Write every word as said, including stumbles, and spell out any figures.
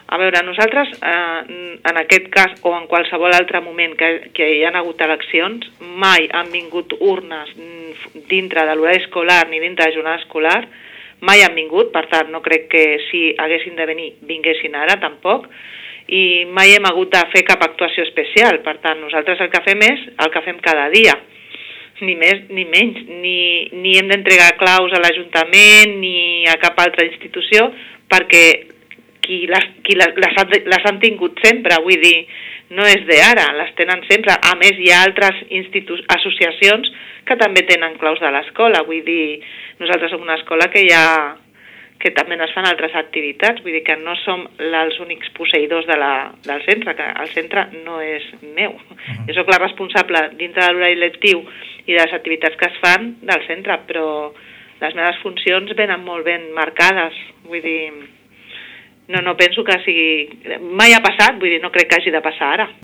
A veure, nosaltres, eh, en aquest cas, o en qualsevol altre moment que, que hi ha hagut eleccions, mai han vingut urnes dintre de l'horari escolar ni dintre de la jornada escolar, mai han vingut, per tant, no crec que si haguessin de venir, vinguessin ara, tampoc, i mai hem hagut de fer cap actuació especial. Per tant, nosaltres el que fem és el que fem cada dia, ni més ni menys, ni, ni hem d'entregar claus a l'Ajuntament ni a cap altra institució, perquè qui les, qui les, les, han, les han tingut sempre, vull dir, no és d'ara, les tenen sempre. A més, hi ha altres associacions que també tenen claus de l'escola, vull dir, nosaltres som una escola que hi ha, que també es fan altres activitats, vull dir que no som els únics posseïdors de la, del centre, que el centre no és meu. Uh-huh. Jo soc la responsable dintre de l'horari lectiu i de les activitats que es fan del centre, però les meves funcions venen molt ben marcades, vull dir, no, no penso que sigui... Mai ha passat, vull dir, no crec que hagi de passar ara.